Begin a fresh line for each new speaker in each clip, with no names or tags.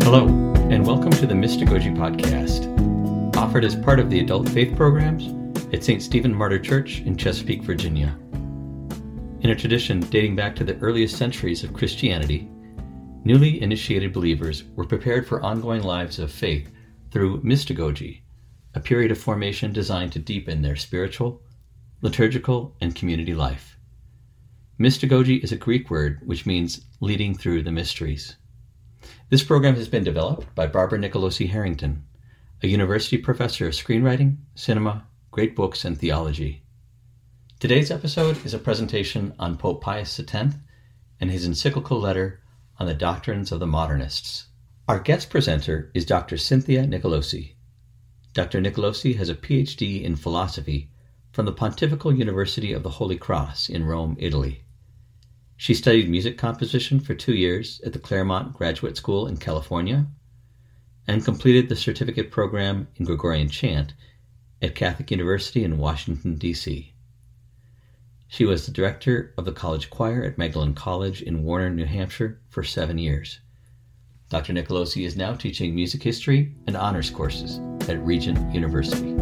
Hello, and welcome to the Mystagogy Podcast, offered as part of the adult faith programs at St. Stephen Martyr Church in Chesapeake, Virginia. In a tradition dating back to the earliest centuries of Christianity, newly initiated believers were prepared for ongoing lives of faith through mystagogy, a period of formation designed to deepen their spiritual, liturgical, and community life. Mystagogy is a Greek word which means leading through the mysteries. This program has been developed by Barbara Nicolosi Harrington, a university professor of screenwriting, cinema, great books, and theology. Today's episode is a presentation on Pope Pius X and his encyclical letter on the doctrines of the modernists. Our guest presenter is Dr. Cynthia Nicolosi. Dr. Nicolosi has a PhD in philosophy from the Pontifical University of the Holy Cross in Rome, Italy. She studied music composition for 2 years at the Claremont Graduate School in California and completed the certificate program in Gregorian chant at Catholic University in Washington, D.C. She was the director of the college choir at Magdalen College in Warner, New Hampshire for 7 years. Dr. Nicolosi is now teaching music history and honors courses at Regent University.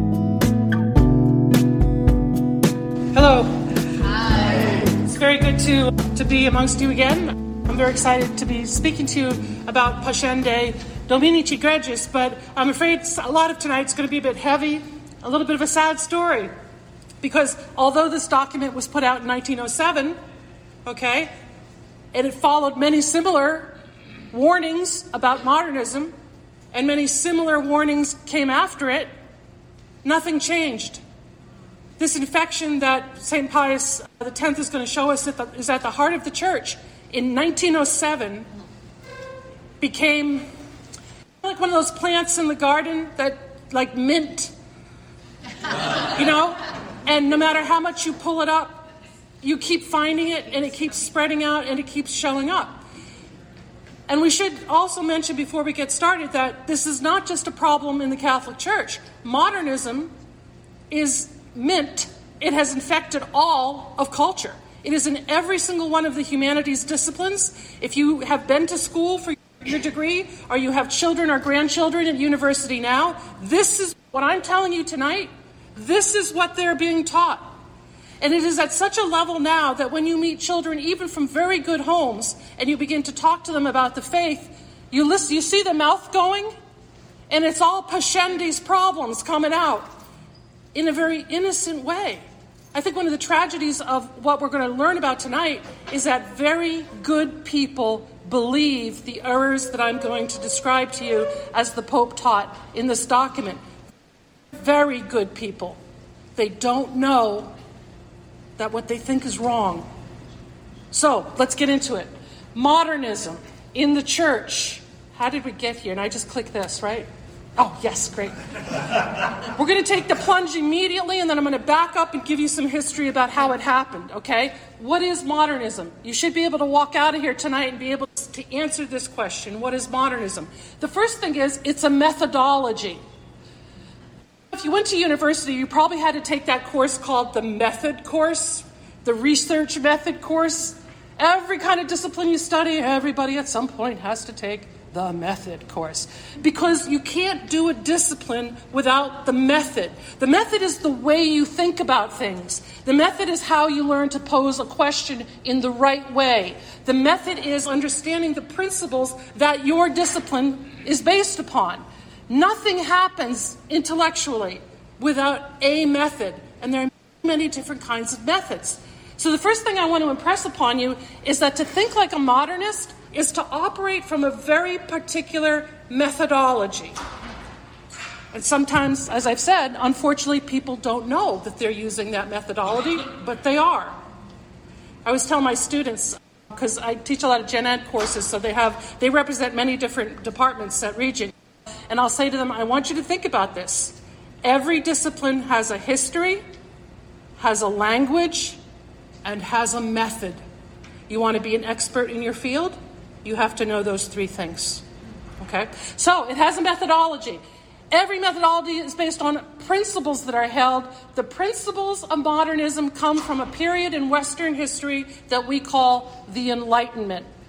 Hello. Hi. It's very good to be amongst you again. I'm very excited to be speaking to you about Pascendi Dominici Gregis, but I'm afraid a lot of tonight's going to be a bit heavy, a little bit of a sad story, because although this document was put out in 1907, and it followed many similar warnings about modernism, and many similar warnings came after it, nothing changed. This infection that St. Pius X is going to show us is at the heart of the church in 1907 became like one of those plants in the garden that, like mint, and no matter how much you pull it up, you keep finding it and it keeps spreading out and it keeps showing up. And we should also mention before we get started that this is not just a problem in the Catholic Church. Modernism is mint. It has infected all of culture. It is in every single one of the humanities disciplines. If you have been to school for your degree, or you have children or grandchildren at university now, this is what I'm telling you tonight. This is what they're being taught. And it is at such a level now that when you meet children, even from very good homes, and you begin to talk to them about the faith, you see the mouth going, and it's all Pascendi's problems coming out in a very innocent way. I think one of the tragedies of what we're going to learn about tonight is that very good people believe the errors that I'm going to describe to you as the Pope taught in this document. Very good people. They don't know that what they think is wrong. So, let's get into it. Modernism in the church. How did we get here? And I just click this, right? Oh, yes, great. We're going to take the plunge immediately, and then I'm going to back up and give you some history about how it happened, okay? What is modernism? You should be able to walk out of here tonight and be able to answer this question. What is modernism? The first thing is, it's a methodology. If you went to university, you probably had to take that course called the method course, the research method course. Every kind of discipline you study, everybody at some point has to take the method course, because you can't do a discipline without the method. The method is the way you think about things. The method is how you learn to pose a question in the right way. The method is understanding the principles that your discipline is based upon. Nothing happens intellectually without a method, and there are many different kinds of methods. So the first thing I want to impress upon you is that to think like a modernist is to operate from a very particular methodology. And sometimes, as I've said, unfortunately, people don't know that they're using that methodology, but they are. I always tell my students, because I teach a lot of Gen Ed courses, so they represent many different departments at Regent, and I'll say to them, I want you to think about this. Every discipline has a history, has a language, and has a method. You want to be an expert in your field? You have to know those three things. Okay? So, it has a methodology. Every methodology is based on principles that are held. The principles of modernism come from a period in Western history that we call the Enlightenment.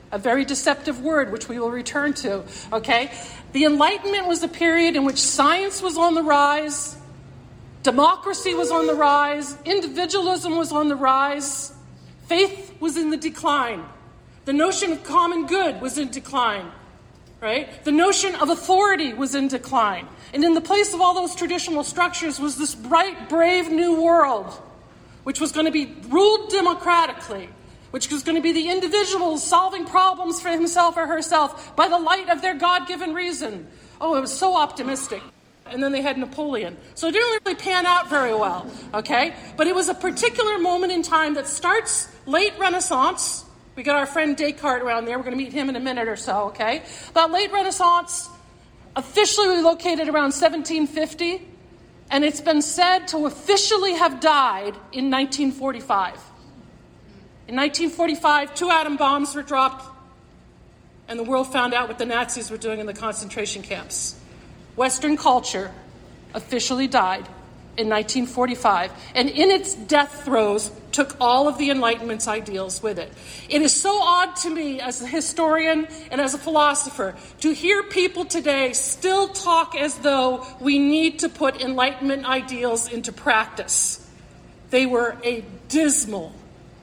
a very deceptive word, which we will return to, okay? The Enlightenment was a period in which science was on the rise, democracy was on the rise, individualism was on the rise, faith was in the decline. The notion of common good was in decline, right? The notion of authority was in decline. And in the place of all those traditional structures was this bright, brave new world, which was going to be ruled democratically, which was going to be the individual solving problems for himself or herself by the light of their God-given reason. Oh, it was so optimistic. And then they had Napoleon. So it didn't really pan out very well, okay? But it was a particular moment in time that starts late Renaissance. We got our friend Descartes around there. We're going to meet him in a minute or so, okay? That late Renaissance, officially located around 1750, and it's been said to officially have died in 1945. In 1945, 2 atom bombs were dropped, and the world found out what the Nazis were doing in the concentration camps. Western culture officially died in 1945, and in its death throes took all of the Enlightenment's ideals with it. It is so odd to me as a historian and as a philosopher to hear people today still talk as though we need to put Enlightenment ideals into practice. They were a dismal,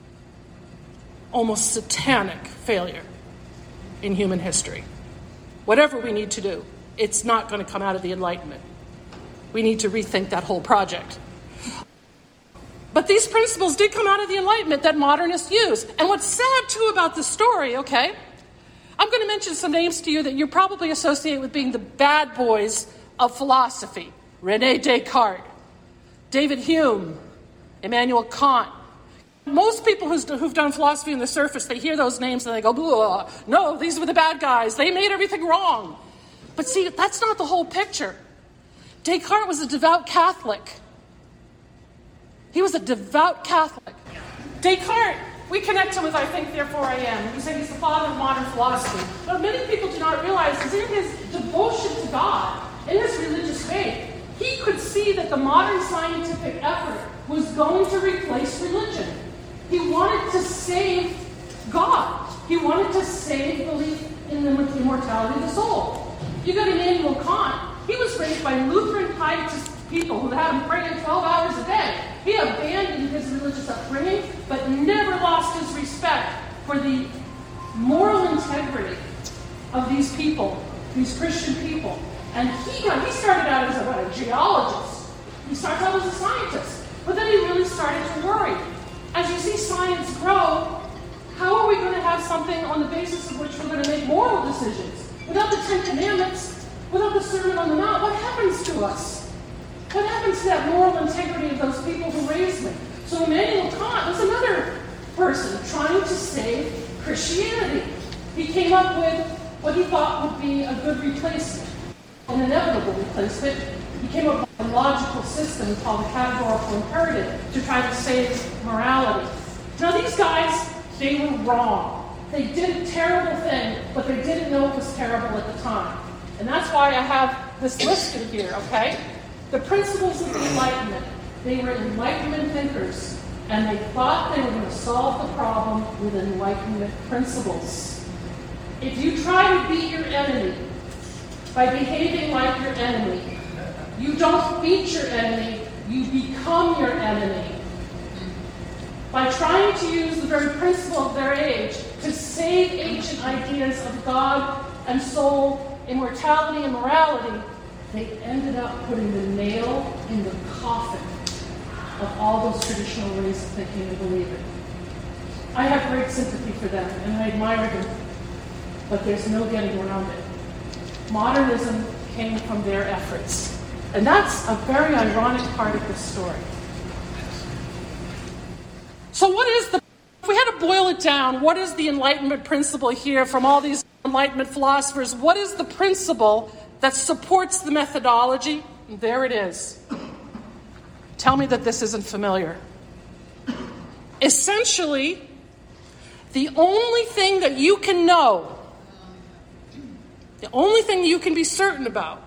almost satanic failure in human history. Whatever we need to do, it's not going to come out of the Enlightenment. We need to rethink that whole project. But these principles did come out of the Enlightenment that modernists use. And what's sad, too, about this story, okay, I'm going to mention some names to you that you probably associate with being the bad boys of philosophy. René Descartes, David Hume, Immanuel Kant. Most people who've done philosophy on the surface, they hear those names and they go, no, these were the bad guys. They made everything wrong. But see, that's not the whole picture. Descartes was a devout Catholic. He was a devout Catholic. Descartes, we connect him with, I think, therefore I am. We say he's the father of modern philosophy. But many people do not realize is in his devotion to God, in his religious faith, he could see that the modern scientific effort was going to replace religion. He wanted to save God. He wanted to save belief in the immortality of the soul. You got Immanuel Kant. He was raised by Lutheran pietist people who had him praying 12 hours a day. He abandoned his religious upbringing, but never lost his respect for the moral integrity of these people, these Christian people. And he started out as a geologist. He started out as a scientist. But then he really started to worry. As you see science grow, how are we going to have something on the basis of which we're going to make moral decisions? Without the Ten Commandments, without the Sermon on the Mount, what happens to us? What happens to that moral integrity of those people who raised me? So Immanuel Kant was another person trying to save Christianity. He came up with what he thought would be a good replacement, an inevitable replacement. He came up with a logical system called the categorical imperative to try to save morality. Now these guys, they were wrong. They did a terrible thing, but they didn't know it was terrible at the time. And that's why I have this listed here, okay? The principles of the Enlightenment. They were Enlightenment thinkers, and they thought they were going to solve the problem with Enlightenment principles. If you try to beat your enemy by behaving like your enemy, you don't beat your enemy, you become your enemy. By trying to use the very principle of their age to save ancient ideas of God and soul, immortality and morality, they ended up putting the nail in the coffin of all those traditional ways of thinking and believing. I have great sympathy for them, and I admire them, but there's no getting around it. Modernism came from their efforts, and that's a very ironic part of this story. So if we had to boil it down, what is the Enlightenment principle here from all these Enlightenment philosophers? What is the principle that supports the methodology? There it is. Tell me that this isn't familiar. Essentially, the only thing that you can know, the only thing you can be certain about,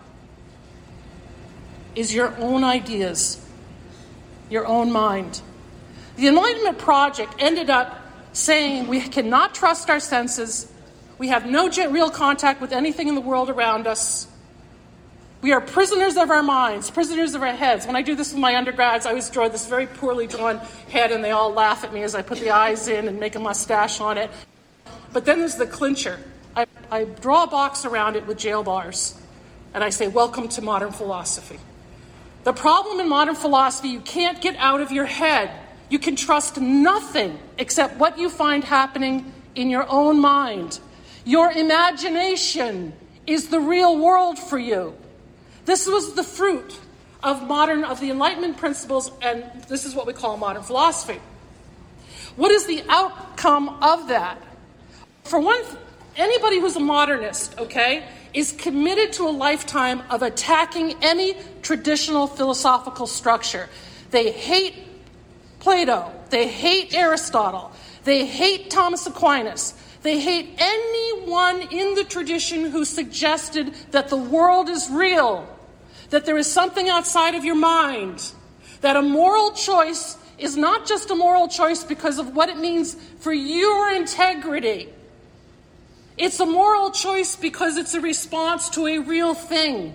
is your own ideas, your own mind. The Enlightenment project ended up saying we cannot trust our senses, We have no real contact with anything in the world around us. We are prisoners of our minds, prisoners of our heads. When I do this with my undergrads, I always draw this very poorly drawn head, and they all laugh at me as I put the eyes in and make a mustache on it. But then there's the clincher. I draw a box around it with jail bars, and I say, welcome to modern philosophy. The problem in modern philosophy, you can't get out of your head. You can trust nothing except what you find happening in your own mind. Your imagination is the real world for you. This was the fruit of the Enlightenment principles, and this is what we call modern philosophy. What is the outcome of that? For one, anybody who's a modernist, is committed to a lifetime of attacking any traditional philosophical structure. They hate Plato. They hate Aristotle. They hate Thomas Aquinas. They hate anyone in the tradition who suggested that the world is real, that there is something outside of your mind, that a moral choice is not just a moral choice because of what it means for your integrity. It's a moral choice because it's a response to a real thing.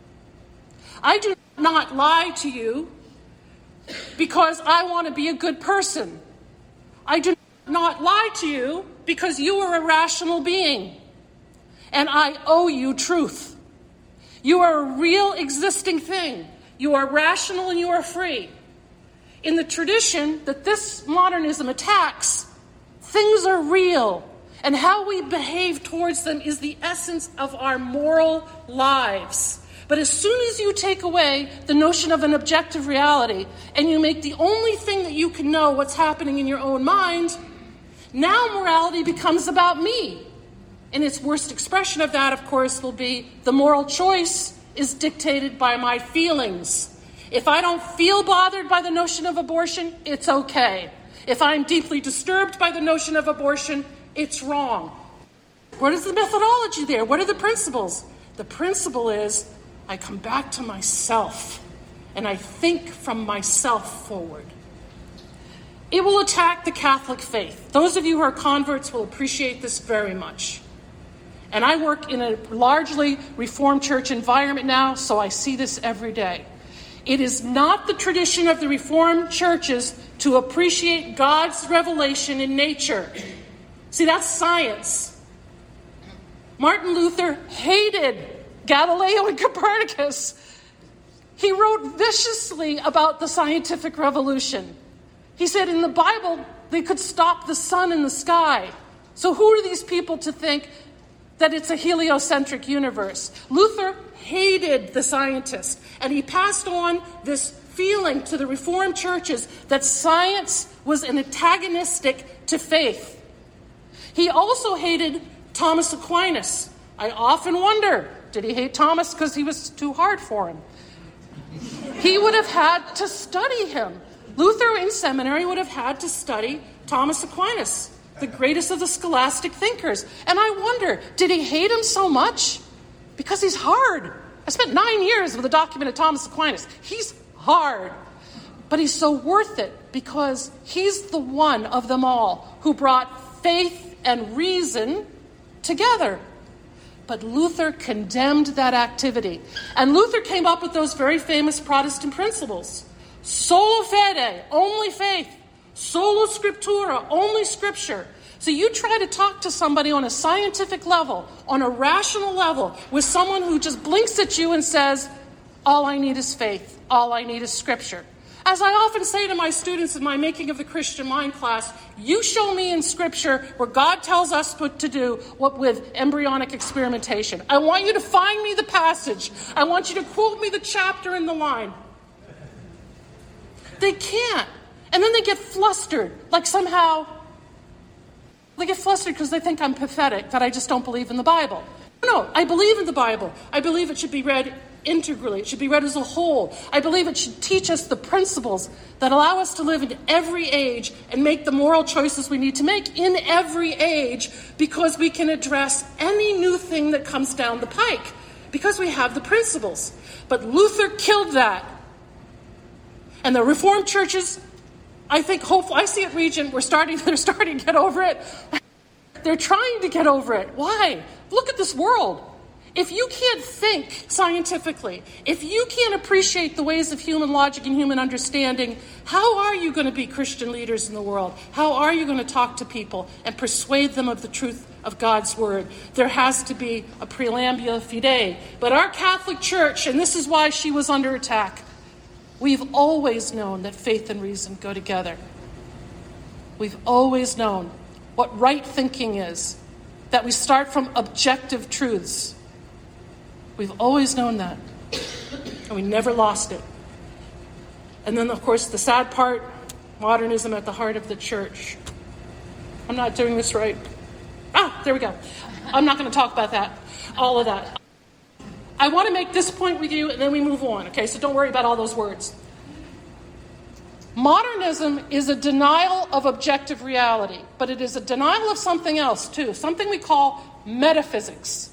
I do not lie to you because I want to be a good person. I do not lie to you because you are a rational being, and I owe you truth. You are a real existing thing. You are rational and you are free. In the tradition that this modernism attacks, things are real, and how we behave towards them is the essence of our moral lives. But as soon as you take away the notion of an objective reality and you make the only thing that you can know what's happening in your own mind, now morality becomes about me. And its worst expression of that, of course, will be the moral choice is dictated by my feelings. If I don't feel bothered by the notion of abortion, it's okay. If I'm deeply disturbed by the notion of abortion, it's wrong. What is the methodology there? What are the principles? The principle is I come back to myself and I think from myself forward. It will attack the Catholic faith. Those of you who are converts will appreciate this very much. And I work in a largely Reformed church environment now, so I see this every day. It is not the tradition of the Reformed churches to appreciate God's revelation in nature. See, that's science. Martin Luther hated Galileo and Copernicus. He wrote viciously about the scientific revolution. He said in the Bible they could stop the sun in the sky. So who are these people to think that it's a heliocentric universe? Luther hated the scientists, and he passed on this feeling to the Reformed churches that science was antagonistic to faith. He also hated Thomas Aquinas. I often wonder, did he hate Thomas because he was too hard for him? He would have had to study him. Luther in seminary would have had to study Thomas Aquinas, the greatest of the scholastic thinkers. And I wonder, did he hate him so much? Because he's hard. I spent 9 years with a document of Thomas Aquinas. He's hard. But he's so worth it because he's the one of them all who brought faith and reason together. But Luther condemned that activity. And Luther came up with those very famous Protestant principles. Sola fide, only faith. Sola scriptura, only scripture. So you try to talk to somebody on a scientific level, on a rational level, with someone who just blinks at you and says, all I need is faith, all I need is scripture. As I often say to my students in my Making of the Christian Mind class, you show me in Scripture where God tells us what to do with embryonic experimentation. I want you to find me the passage. I want you to quote me the chapter and the line. They can't. And then they get flustered, like somehow they get flustered because they think I'm pathetic, that I just don't believe in the Bible. No, I believe in the Bible. I believe it should be read integrally. It should be read as a whole. I believe it should teach us the principles that allow us to live in every age and make the moral choices we need to make in every age, because we can address any new thing that comes down the pike, because we have the principles. But Luther killed that. And the Reformed churches, I think, hopefully, I see at Regent, they're starting to get over it. They're trying to get over it. Why? Look at this world. If you can't think scientifically, if you can't appreciate the ways of human logic and human understanding, how are you going to be Christian leaders in the world? How are you going to talk to people and persuade them of the truth of God's word? There has to be a preambula fide. But our Catholic Church, and this is why she was under attack, we've always known that faith and reason go together. We've always known what right thinking is, that we start from objective truths. We've always known that, and we never lost it. And then, of course, the sad part, modernism at the heart of the church. I'm not doing this right. There we go. I'm not going to talk about that, all of that. I want to make this point with you, and then we move on, okay? So don't worry about all those words. Modernism is a denial of objective reality, but it is a denial of something else, too, something we call metaphysics.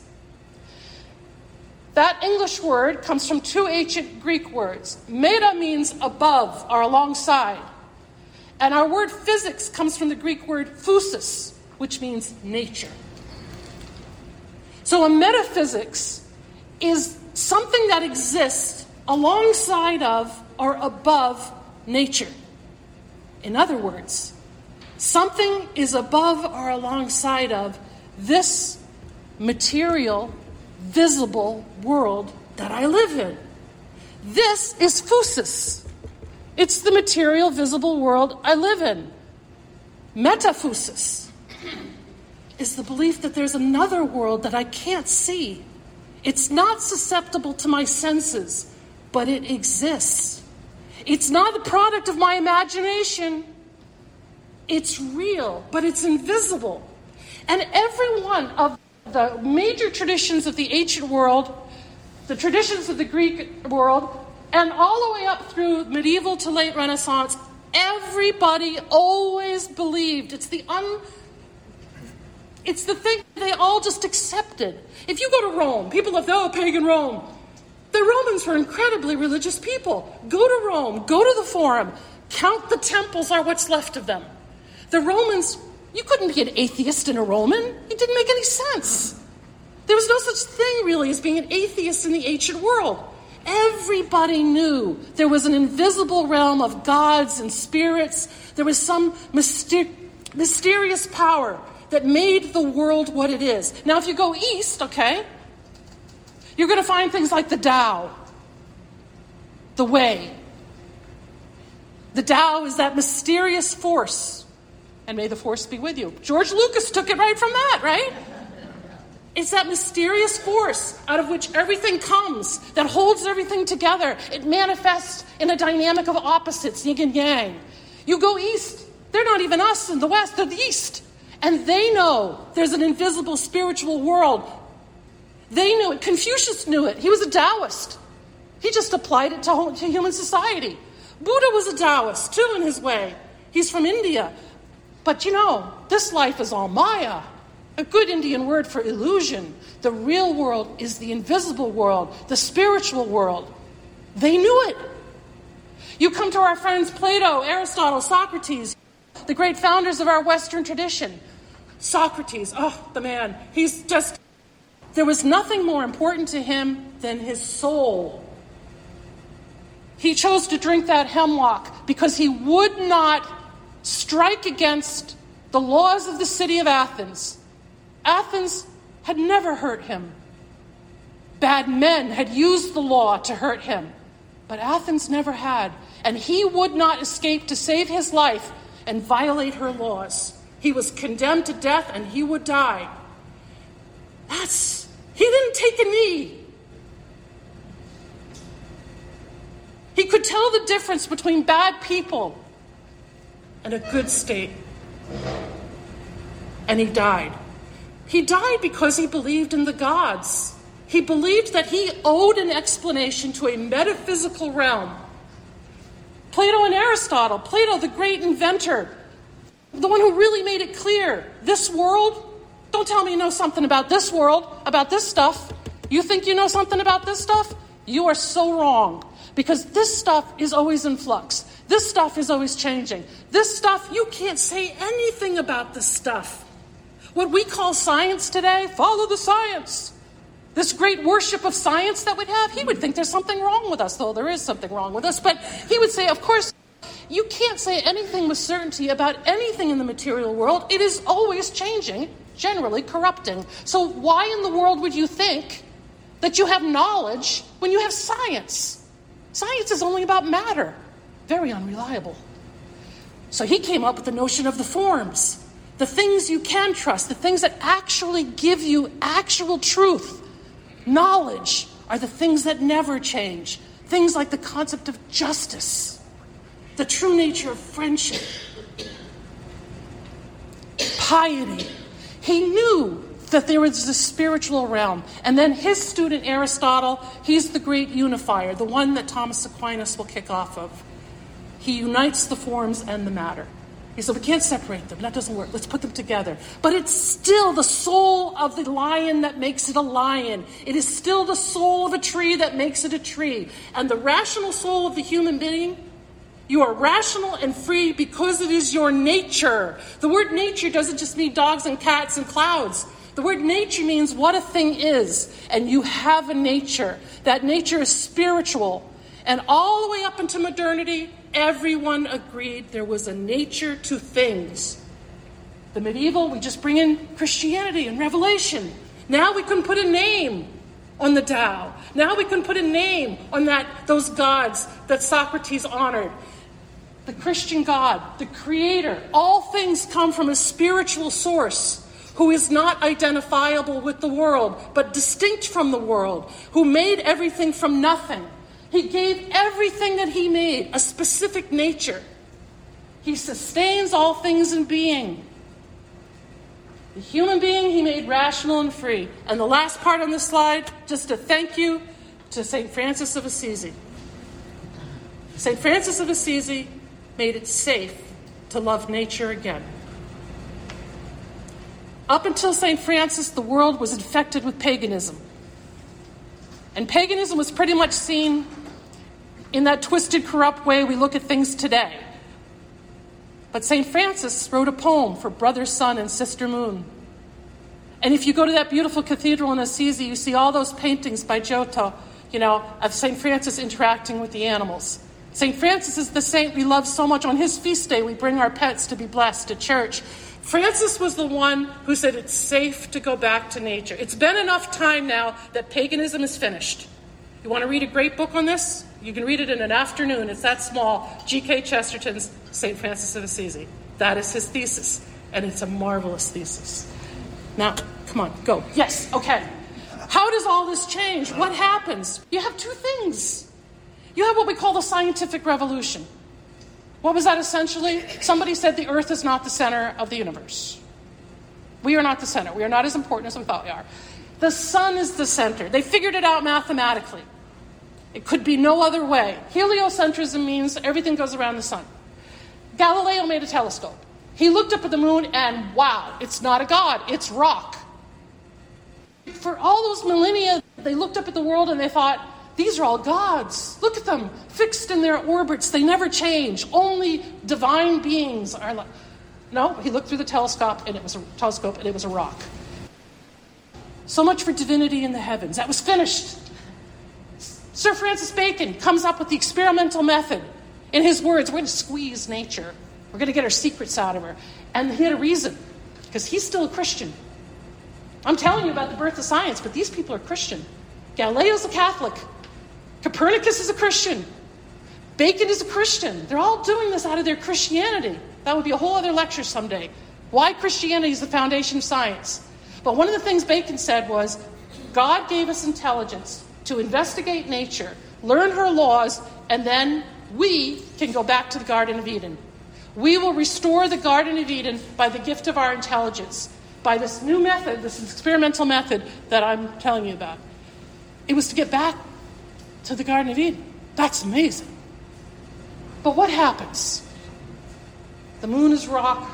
That English word comes from two ancient Greek words. Meta means above or alongside. And our word physics comes from the Greek word physis, which means nature. So a metaphysics is something that exists alongside of or above nature. In other words, something is above or alongside of this material, visible world that I live in. This is physis. It's the material, visible world I live in. Metaphysis is the belief that there's another world that I can't see. It's not susceptible to my senses, but it exists. It's not the product of my imagination. It's real, but it's invisible. And every one of the major traditions of the ancient world, the traditions of the Greek world, and all the way up through medieval to late Renaissance, everybody always believed. It's the thing they all just accepted. If you go to Rome, people have, pagan Rome. The Romans were incredibly religious people. Go to Rome, go to the Forum, count the temples are what's left of them. The Romans, you couldn't be an atheist in a Roman. It didn't make any sense. There was no such thing, really, as being an atheist in the ancient world. Everybody knew there was an invisible realm of gods and spirits. There was some mysterious power that made the world what it is. Now, if you go east, okay, you're going to find things like the Tao, the Way. The Tao is that mysterious force. And may the force be with you. George Lucas took it right from that, right? It's that mysterious force out of which everything comes, that holds everything together. It manifests in a dynamic of opposites, yin and yang. You go east, they're not even us in the west, they're the east. And they know there's an invisible spiritual world. They knew it. Confucius knew it. He was a Taoist. He just applied it to human society. Buddha was a Taoist, too, in his way. He's from India. But this life is all Maya, a good Indian word for illusion. The real world is the invisible world, the spiritual world. They knew it. You come to our friends Plato, Aristotle, Socrates, the great founders of our Western tradition. Socrates, the man, there was nothing more important to him than his soul. He chose to drink that hemlock because he would not strike against the laws of the city of Athens. Athens had never hurt him. Bad men had used the law to hurt him, but Athens never had. And he would not escape to save his life and violate her laws. He was condemned to death and he would die. He didn't take a knee. He could tell the difference between bad people and a good state. And he died. He died because he believed in the gods. He believed that he owed an explanation to a metaphysical realm. Plato and Aristotle, Plato, the great inventor, the one who really made it clear, this world, don't tell me you know something about this world, about this stuff. You think you know something about this stuff? You are so wrong. Because this stuff is always in flux. This stuff is always changing. This stuff, you can't say anything about this stuff. What we call science today, follow the science. This great worship of science that we'd have, he would think there's something wrong with us, though there is something wrong with us. But he would say, of course, you can't say anything with certainty about anything in the material world. It is always changing, generally corrupting. So why in the world would you think that you have knowledge when you have science? Science is only about matter. Very unreliable. So he came up with the notion of the forms, the things you can trust, the things that actually give you actual truth. Knowledge are the things that never change. Things like the concept of justice, the true nature of friendship, piety. He knew that there was the spiritual realm. And then his student Aristotle, he's the great unifier, the one that Thomas Aquinas will kick off of. He unites the forms and the matter. He said, we can't separate them. That doesn't work. Let's put them together. But it's still the soul of the lion that makes it a lion. It is still the soul of a tree that makes it a tree. And the rational soul of the human being, you are rational and free because it is your nature. The word nature doesn't just mean dogs and cats and clouds. The word nature means what a thing is. And you have a nature. That nature is spiritual. And all the way up into modernity, everyone agreed there was a nature to things. The medieval, we just bring in Christianity and Revelation. Now we can put a name on the Tao. Now we can put a name on those gods that Socrates honored. The Christian God, the Creator, all things come from a spiritual source who is not identifiable with the world, but distinct from the world, who made everything from nothing. He gave everything that he made a specific nature. He sustains all things in being. The human being he made rational and free. And the last part on this slide, just a thank you to St. Francis of Assisi. St. Francis of Assisi made it safe to love nature again. Up until St. Francis, the world was infected with paganism. And paganism was pretty much seen in that twisted, corrupt way we look at things today. But St. Francis wrote a poem for Brother Sun and Sister Moon. And if you go to that beautiful cathedral in Assisi, you see all those paintings by Giotto, of St. Francis interacting with the animals. St. Francis is the saint we love so much. On his feast day, we bring our pets to be blessed at church. Francis was the one who said it's safe to go back to nature. It's been enough time now that paganism is finished. You want to read a great book on this? You can read it in an afternoon. It's that small. G.K. Chesterton's St. Francis of Assisi. That is his thesis, and it's a marvelous thesis. Now, come on, go. Yes, okay. How does all this change? What happens? You have two things. You have what we call the scientific revolution. What was that essentially? Somebody said the Earth is not the center of the universe. We are not the center. We are not as important as we thought we are. The sun is the center. They figured it out mathematically. It could be no other way. Heliocentrism means everything goes around the sun. Galileo made a telescope. He looked up at the moon and wow, it's not a god, it's rock. For all those millennia, they looked up at the world and they thought, these are all gods. Look at them, fixed in their orbits. They never change. Only divine beings are like... No, he looked through the telescope and it was a rock. So much for divinity in the heavens. That was finished. Sir Francis Bacon comes up with the experimental method. In his words, we're going to squeeze nature. We're going to get our secrets out of her. And he had a reason, because he's still a Christian. I'm telling you about the birth of science, but these people are Christian. Galileo's a Catholic. Copernicus is a Christian. Bacon is a Christian. They're all doing this out of their Christianity. That would be a whole other lecture someday. Why Christianity is the foundation of science. But one of the things Bacon said was, God gave us intelligence to investigate nature, learn her laws, and then we can go back to the Garden of Eden. We will restore the Garden of Eden by the gift of our intelligence, by this new method, this experimental method that I'm telling you about. It was to get back to the Garden of Eden. That's amazing. But what happens? The moon is rock.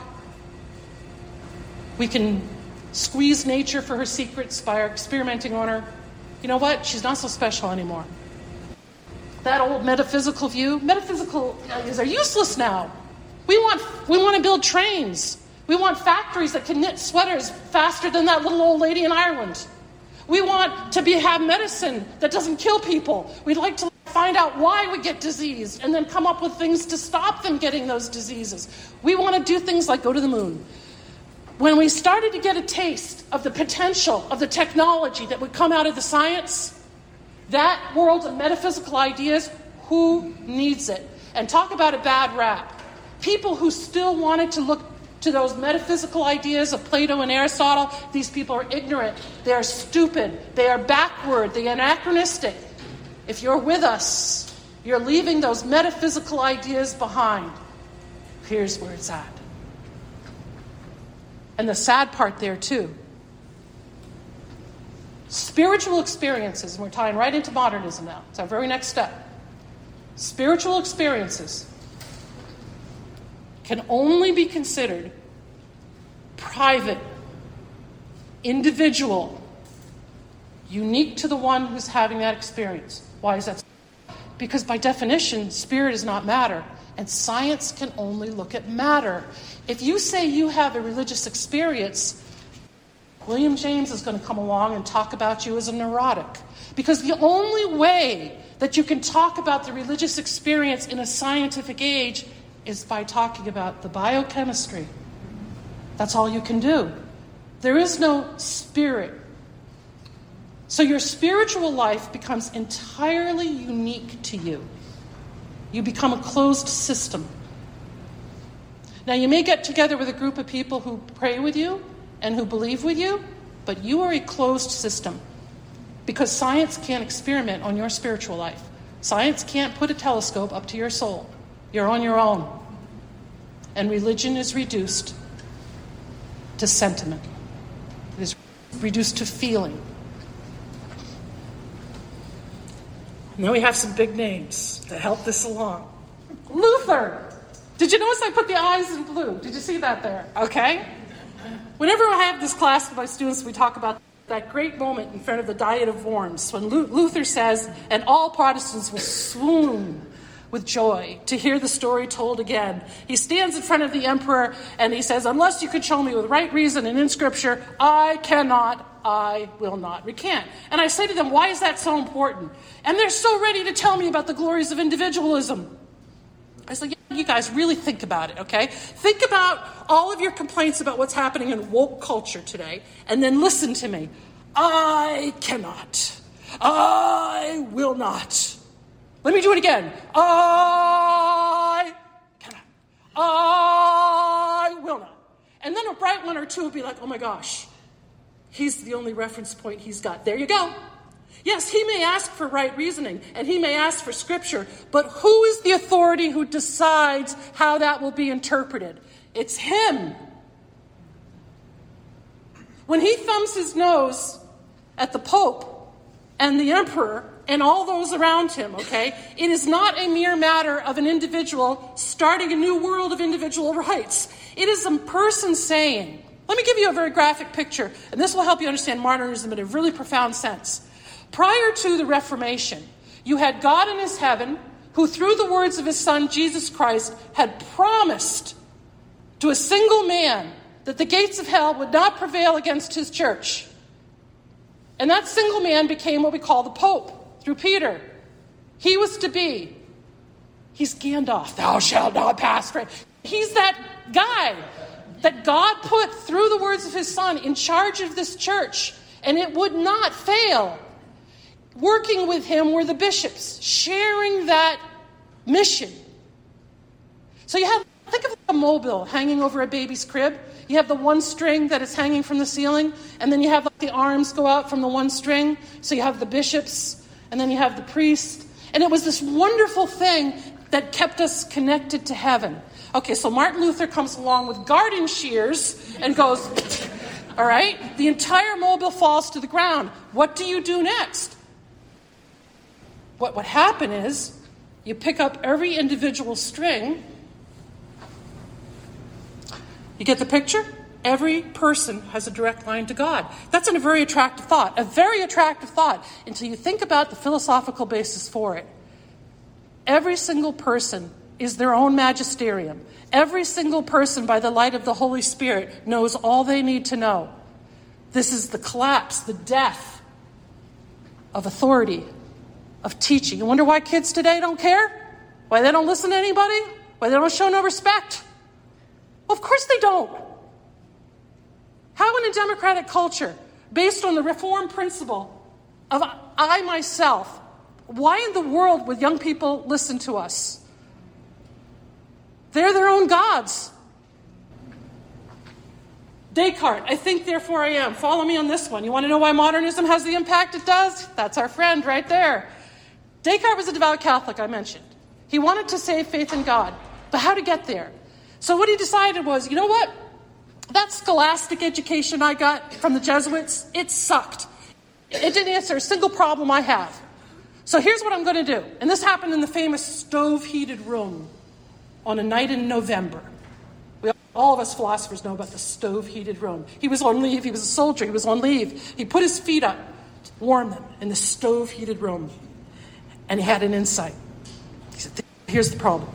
We can squeeze nature for her secrets by our experimenting on her. You know what? She's not so special anymore. That old metaphysical view, metaphysical ideas are useless now. We want to build trains. We want factories that can knit sweaters faster than that little old lady in Ireland. We want to have medicine that doesn't kill people. We'd like to find out why we get diseased and then come up with things to stop them getting those diseases. We want to do things like go to the moon. When we started to get a taste of the potential of the technology that would come out of the science, that world of metaphysical ideas, who needs it? And talk about a bad rap. People who still wanted to look to those metaphysical ideas of Plato and Aristotle, these people are ignorant, they are stupid, they are backward, they are anachronistic. If you're with us, you're leaving those metaphysical ideas behind. Here's where it's at. And the sad part there too. Spiritual experiences, and we're tying right into modernism now. It's our very next step. Spiritual experiences can only be considered private, individual, unique to the one who's having that experience. Why is that? Because by definition, spirit is not matter, and science can only look at matter. If you say you have a religious experience, William James is going to come along and talk about you as a neurotic. Because the only way that you can talk about the religious experience in a scientific age is by talking about the biochemistry. That's all you can do. There is no spirit. So your spiritual life becomes entirely unique to you. You become a closed system. Now, you may get together with a group of people who pray with you and who believe with you, but you are a closed system because science can't experiment on your spiritual life. Science can't put a telescope up to your soul. You're on your own. And religion is reduced to sentiment. It is reduced to feeling. And then we have some big names that help this along. Luther. Did you notice I put the eyes in blue? Did you see that there? Okay. Whenever I have this class with my students, we talk about that great moment in front of the Diet of Worms when Luther says, and all Protestants will swoon with joy to hear the story told again. He stands in front of the emperor and he says, unless you can show me with right reason and in scripture, I will not recant. And I say to them, why is that so important? And they're so ready to tell me about the glories of individualism. I was like, yeah, you guys really think about it, okay? Think about all of your complaints about what's happening in woke culture today, and then listen to me. I cannot. I will not. Let me do it again. I cannot. I will not. And then a bright one or two will be like, oh my gosh, he's the only reference point he's got. There you go. Yes, he may ask for right reasoning, and he may ask for scripture, but who is the authority who decides how that will be interpreted? It's him. When he thumbs his nose at the Pope and the Emperor and all those around him, okay, it is not a mere matter of an individual starting a new world of individual rights. It is a person saying, let me give you a very graphic picture, and this will help you understand modernism in a really profound sense. Prior to the Reformation, you had God in his heaven, who through the words of his son, Jesus Christ, had promised to a single man that the gates of hell would not prevail against his church. And that single man became what we call the Pope, through Peter. He was to be, he's Gandalf, thou shalt not pass. He's that guy that God put through the words of his son in charge of this church, and it would not fail. Working with him were the bishops, sharing that mission. So you have, think of a mobile hanging over a baby's crib. You have the one string that is hanging from the ceiling, and then you have the arms go out from the one string. So you have the bishops, and then you have the priest. And it was this wonderful thing that kept us connected to heaven. Okay, so Martin Luther comes along with garden shears and goes, all right, the entire mobile falls to the ground. What do you do next? What would happen is you pick up every individual string. You get the picture? Every person has a direct line to God. That's a very attractive thought until you think about the philosophical basis for it. Every single person is their own magisterium. Every single person, by the light of the Holy Spirit, knows all they need to know. This is the collapse, the death of authority, of teaching. You wonder why kids today don't care? Why they don't listen to anybody? Why they don't show no respect? Well, of course they don't. How in a democratic culture, based on the reform principle of I myself, why in the world would young people listen to us? They're their own gods. Descartes, I think, therefore I am. Follow me on this one. You want to know why modernism has the impact it does? That's our friend right there. Descartes was a devout Catholic, I mentioned. He wanted to save faith in God, but how to get there? So what he decided was, you know what? That scholastic education I got from the Jesuits, it sucked. It didn't answer a single problem I have. So here's what I'm going to do. And this happened in the famous stove-heated room on a night in November. All of us philosophers know about the stove-heated room. He was on leave. He was a soldier. He was on leave. He put his feet up to warm them in the stove-heated room. And he had an insight. He said, here's the problem.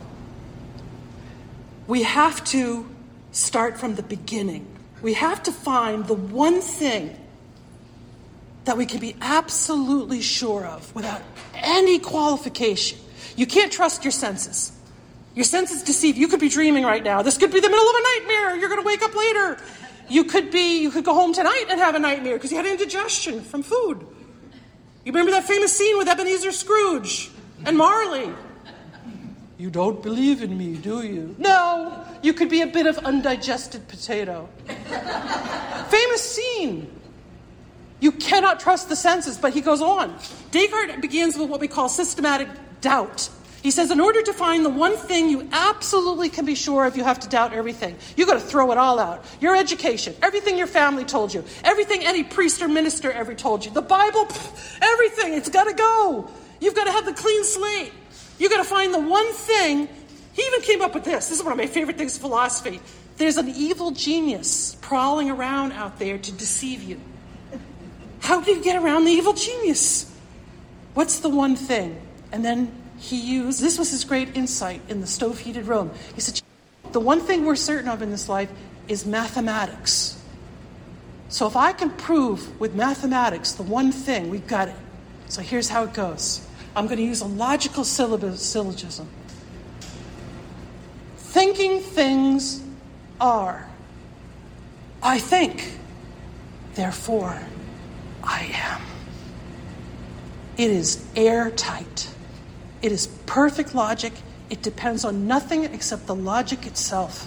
We have to start from the beginning. We have to find the one thing that we can be absolutely sure of without any qualification. You can't trust your senses. Your senses deceive. You could be dreaming right now. This could be the middle of a nightmare. You're going to wake up later. You could go home tonight and have a nightmare because you had indigestion from food. You remember that famous scene with Ebenezer Scrooge and Marley? You don't believe in me, do you? No, you could be a bit of undigested potato. Famous scene. You cannot trust the senses, but he goes on. Descartes begins with what we call systematic doubt. He says, in order to find the one thing you absolutely can be sure of, you have to doubt everything. You've got to throw it all out. Your education, everything your family told you, everything any priest or minister ever told you, the Bible, everything, it's got to go. You've got to have the clean slate. You've got to find the one thing. He even came up with this. This is one of my favorite things in philosophy. There's an evil genius prowling around out there to deceive you. How do you get around the evil genius? What's the one thing? And then this was his great insight in the stove-heated room. He said, the one thing we're certain of in this life is mathematics. So if I can prove with mathematics the one thing, we've got it. So here's how it goes. I'm going to use a logical syllogism. Thinking things are. I think, therefore I am. It is airtight. It is perfect logic. It depends on nothing except the logic itself.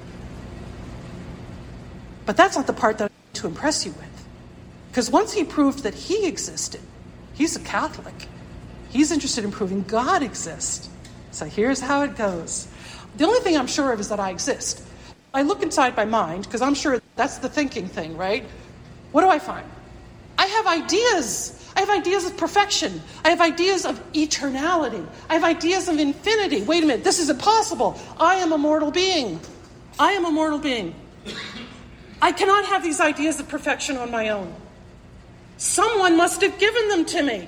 But that's not the part that I need to impress you with. Because once he proved that he existed, he's a Catholic. He's interested in proving God exists. So here's how it goes. The only thing I'm sure of is that I exist. I look inside my mind, because I'm sure that's the thinking thing, right? What do I find? I have ideas. I have ideas of perfection. I have ideas of eternality. I have ideas of infinity. Wait a minute, this is impossible. I am a mortal being. I am a mortal being. I cannot have these ideas of perfection on my own. Someone must have given them to me.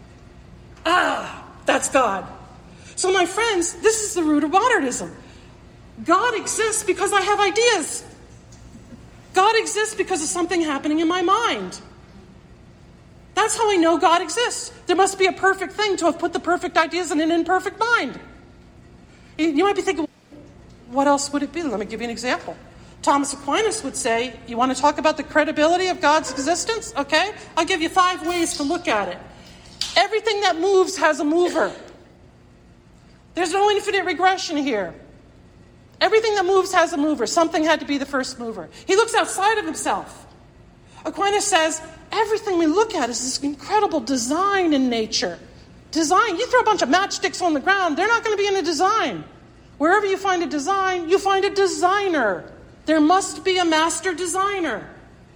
That's God. So my friends, this is the root of modernism. God exists because I have ideas. God exists because of something happening in my mind. That's how I know God exists. There must be a perfect thing to have put the perfect ideas in an imperfect mind. You might be thinking, what else would it be? Let me give you an example. Thomas Aquinas would say, you want to talk about the credibility of God's existence? Okay, I'll give you 5 ways to look at it. Everything that moves has a mover. There's no infinite regression here. Everything that moves has a mover. Something had to be the first mover. He looks outside of himself. Aquinas says, everything we look at is this incredible design in nature. Design. You throw a bunch of matchsticks on the ground, they're not going to be in a design. Wherever you find a design, you find a designer. There must be a master designer.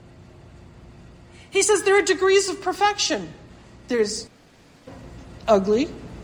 He says there are degrees of perfection. There's ugly,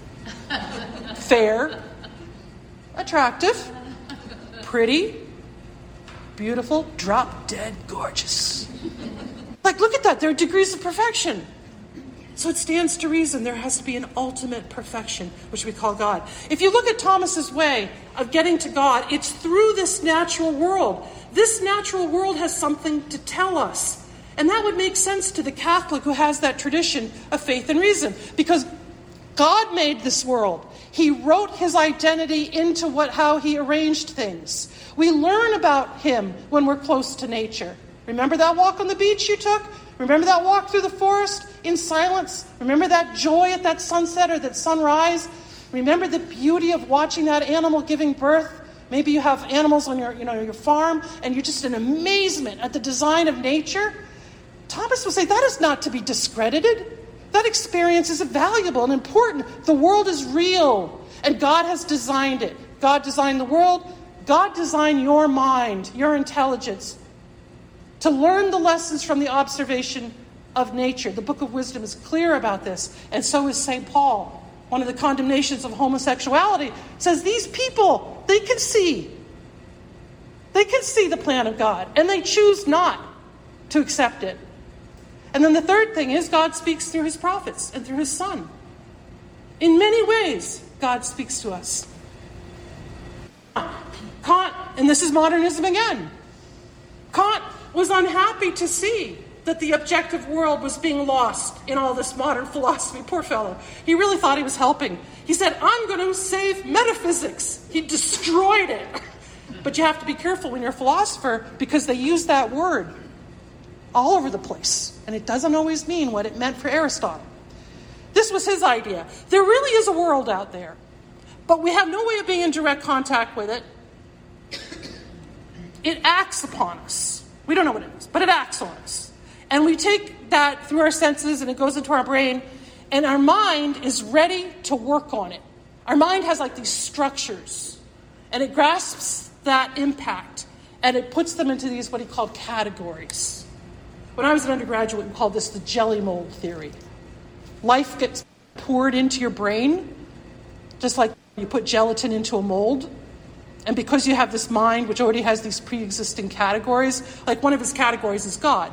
fair, attractive, pretty, beautiful, drop dead gorgeous. Like, look at that. There are degrees of perfection. So it stands to reason there has to be an ultimate perfection, which we call God. If you look at Thomas's way of getting to God, it's through this natural world. This natural world has something to tell us. And that would make sense to the Catholic who has that tradition of faith and reason. Because God made this world. He wrote his identity into how he arranged things. We learn about him when we're close to nature. Remember that walk on the beach you took? Remember that walk through the forest in silence? Remember that joy at that sunset or that sunrise? Remember the beauty of watching that animal giving birth? Maybe you have animals on your farm and you're just in amazement at the design of nature. Thomas would say that is not to be discredited. That experience is valuable and important. The world is real and God has designed it. God designed the world. God designed your mind, your intelligence, to learn the lessons from the observation of nature. The Book of Wisdom is clear about this, and so is St. Paul. One of the condemnations of homosexuality says these people, they can see the plan of God, and they choose not to accept it. And then the third thing is God speaks through his prophets and through his Son. In many ways, God speaks to us. Kant, and this is modernism again, Kant was unhappy to see that the objective world was being lost in all this modern philosophy. Poor fellow. He really thought he was helping. He said, I'm going to save metaphysics. He destroyed it. But you have to be careful when you're a philosopher because they use that word all over the place. And it doesn't always mean what it meant for Aristotle. This was his idea. There really is a world out there, but we have no way of being in direct contact with it. It acts upon us. We don't know what it is, but it acts on us. And we take that through our senses and it goes into our brain, and our mind is ready to work on it. Our mind has like these structures, and it grasps that impact, and it puts them into these what he called categories. When I was an undergraduate, we called this the jelly mold theory. Life gets poured into your brain, just like you put gelatin into a mold. And because you have this mind, which already has these pre-existing categories, like one of his categories is God.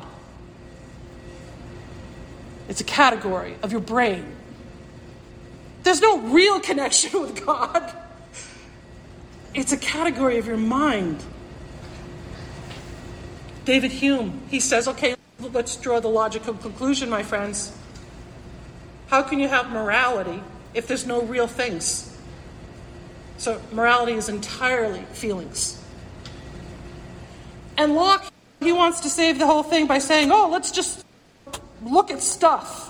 It's a category of your brain. There's no real connection with God. It's a category of your mind. David Hume, he says, okay, let's draw the logical conclusion, my friends. How can you have morality if there's no real things? So morality is entirely feelings. And Locke, he wants to save the whole thing by saying, let's just look at stuff.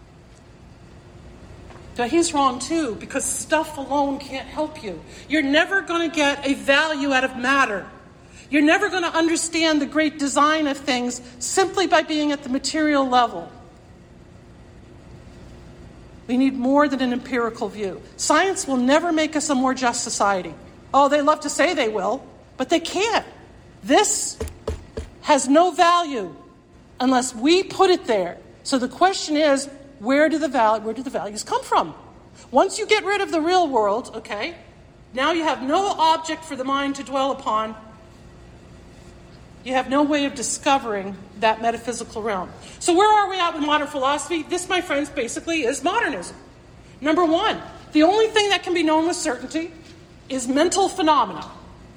But he's wrong too, because stuff alone can't help you. You're never going to get a value out of matter. You're never going to understand the great design of things simply by being at the material level. We need more than an empirical view. Science will never make us a more just society. Oh, they love to say they will, but they can't. This has no value unless we put it there. So the question is, where do the values come from? Once you get rid of the real world, okay, now you have no object for the mind to dwell upon. You have no way of discovering that metaphysical realm. So where are we at with modern philosophy? This, my friends, basically is modernism. Number one, the only thing that can be known with certainty is mental phenomena.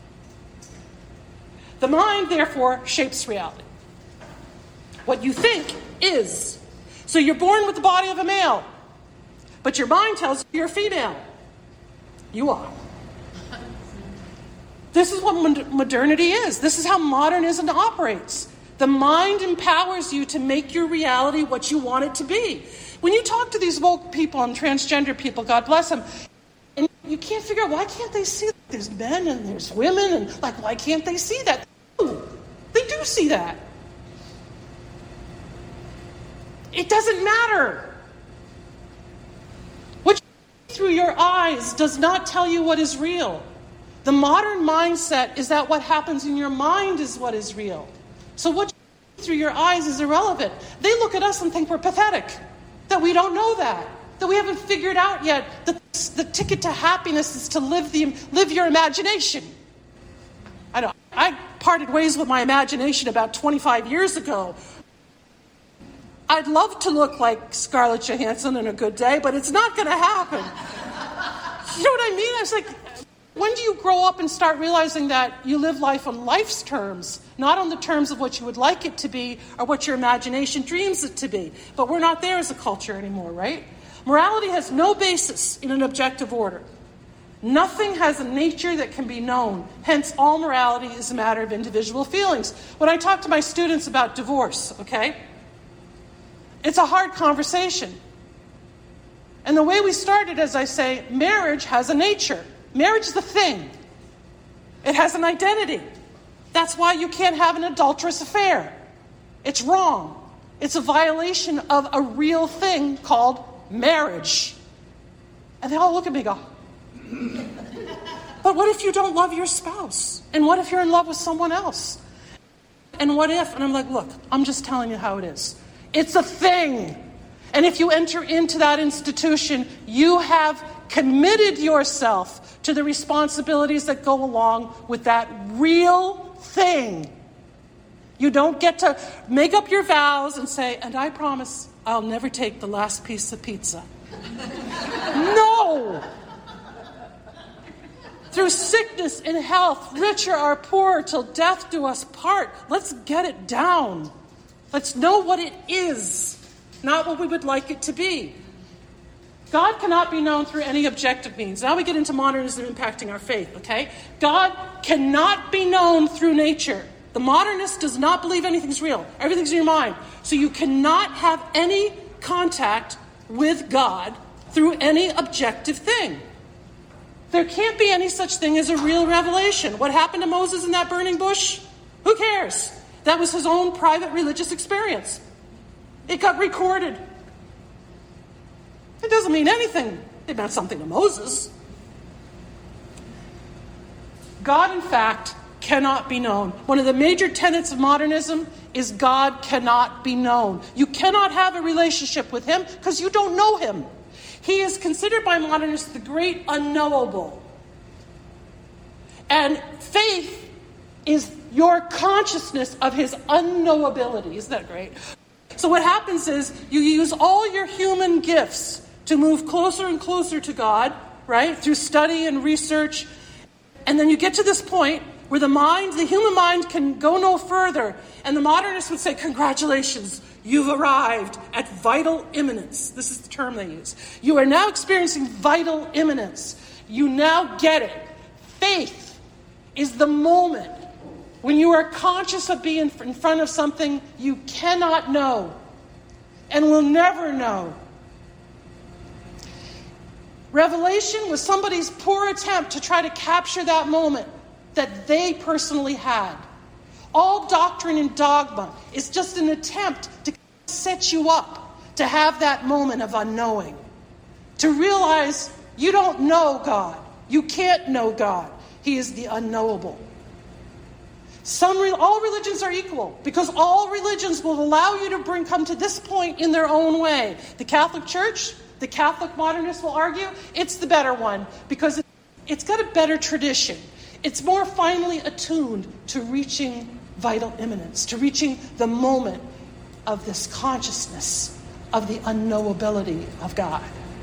The mind, therefore, shapes reality. What you think is. So you're born with the body of a male, but your mind tells you you're a female. You are. This is what modernity is. This is how modernism operates. The mind empowers you to make your reality what you want it to be. When you talk to these woke people and transgender people, God bless them, and you can't figure out, why can't they see that there's men and there's women, and why can't they see that? They do see that. It doesn't matter. What you see through your eyes does not tell you what is real. The modern mindset is that what happens in your mind is what is real. So what you see through your eyes is irrelevant. They look at us and think we're pathetic, that we don't know that we haven't figured out yet that the ticket to happiness is to live your imagination. I parted ways with my imagination about 25 years ago. I'd love to look like Scarlett Johansson on a good day, but it's not going to happen. You know what I mean? I was like, when do you grow up and start realizing that you live life on life's terms, not on the terms of what you would like it to be or what your imagination dreams it to be? But we're not there as a culture anymore, right? Morality has no basis in an objective order. Nothing has a nature that can be known. Hence, all morality is a matter of individual feelings. When I talk to my students about divorce, okay, it's a hard conversation. And the way we started, as I say, marriage has a nature. Marriage is a thing. It has an identity. That's why you can't have an adulterous affair. It's wrong. It's a violation of a real thing called marriage. And they all look at me and go, but what if you don't love your spouse? And what if you're in love with someone else? And what if? And I'm like, look, I'm just telling you how it is. It's a thing. And if you enter into that institution, you have committed yourself to the responsibilities that go along with that real thing. You don't get to make up your vows and say, and I promise I'll never take the last piece of pizza. No! Through sickness and health, richer or poorer, till death do us part. Let's get it down. Let's know what it is, not what we would like it to be. God cannot be known through any objective means. Now we get into modernism impacting our faith, okay? God cannot be known through nature. The modernist does not believe anything's real. Everything's in your mind. So you cannot have any contact with God through any objective thing. There can't be any such thing as a real revelation. What happened to Moses in that burning bush? Who cares? That was his own private religious experience. It got recorded. It doesn't mean anything. It meant something to Moses. God, in fact, cannot be known. One of the major tenets of modernism is God cannot be known. You cannot have a relationship with him because you don't know him. He is considered by modernists the great unknowable. And faith is your consciousness of his unknowability. Isn't that great? So what happens is you use all your human gifts to move closer and closer to God, right? Through study and research. And then you get to this point where the human mind can go no further. And the modernists would say, congratulations, you've arrived at vital imminence. This is the term they use. You are now experiencing vital imminence. You now get it. Faith is the moment when you are conscious of being in front of something you cannot know and will never know. Revelation was somebody's poor attempt to try to capture that moment that they personally had. All doctrine and dogma is just an attempt to set you up to have that moment of unknowing. To realize you don't know God. You can't know God. He is the unknowable. All religions are equal because all religions will allow you to come to this point in their own way. The Catholic Church, the Catholic modernists will argue, it's the better one because it's got a better tradition. It's more finely attuned to reaching vital imminence, to reaching the moment of this consciousness of the unknowability of God.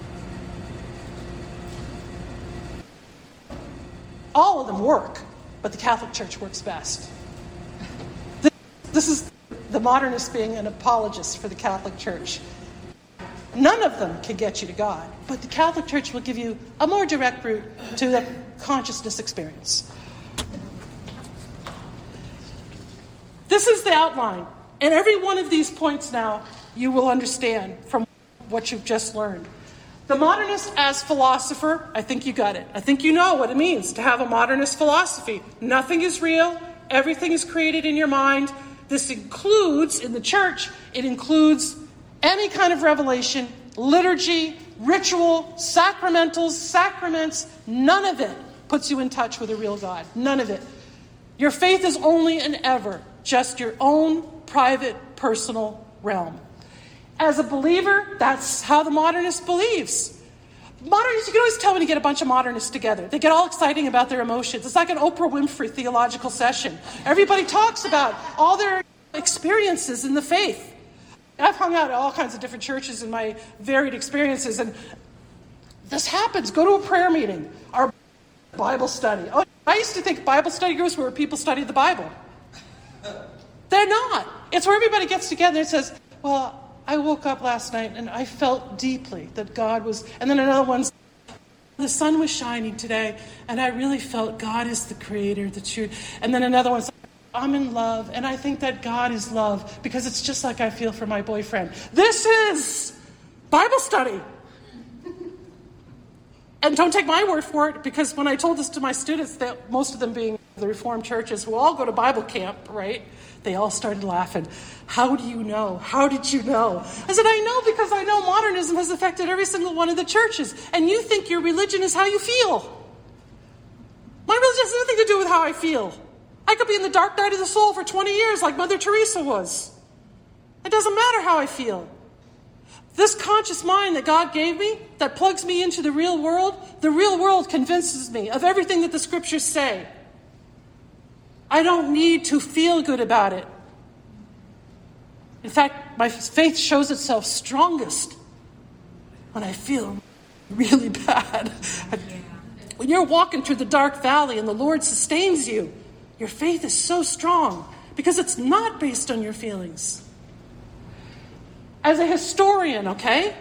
All of them work, but the Catholic Church works best. This is the modernist being an apologist for the Catholic Church. None of them can get you to God, but the Catholic Church will give you a more direct route to the consciousness experience. This is the outline, and every one of these points now you will understand from what you've just learned. The modernist as philosopher, I think you got it. I think you know what it means to have a modernist philosophy. Nothing is real. Everything is created in your mind. This includes, in the church, it includes any kind of revelation, liturgy, ritual, sacramentals, sacraments. None of it puts you in touch with a real God. None of it. Your faith is only and ever just your own private, personal realm. As a believer, that's how the modernist believes. Modernists, you can always tell when you get a bunch of modernists together. They get all exciting about their emotions. It's like an Oprah Winfrey theological session. Everybody talks about all their experiences in the faith. I've hung out at all kinds of different churches in my varied experiences, and this happens. Go to a prayer meeting or Bible study. Oh, I used to think Bible study groups were where people studied the Bible. They're not. It's where everybody gets together and says, well, I woke up last night and I felt deeply that God was, and then another one's, the sun was shining today and I really felt God is the creator, the truth. And then another one's, I'm in love and I think that God is love because it's just like I feel for my boyfriend. This is Bible study. And don't take my word for it, because when I told this to my students, that most of them being the Reformed churches who all go to Bible camp, right? They all started laughing. How do you know? How did you know? I said, I know because I know modernism has affected every single one of the churches. And you think your religion is how you feel. My religion has nothing to do with how I feel. I could be in the dark night of the soul for 20 years like Mother Teresa was. It doesn't matter how I feel. This conscious mind that God gave me, that plugs me into the real world convinces me of everything that the scriptures say. I don't need to feel good about it. In fact, my faith shows itself strongest when I feel really bad. When you're walking through the dark valley and the Lord sustains you, your faith is so strong because it's not based on your feelings. As a historian, okay?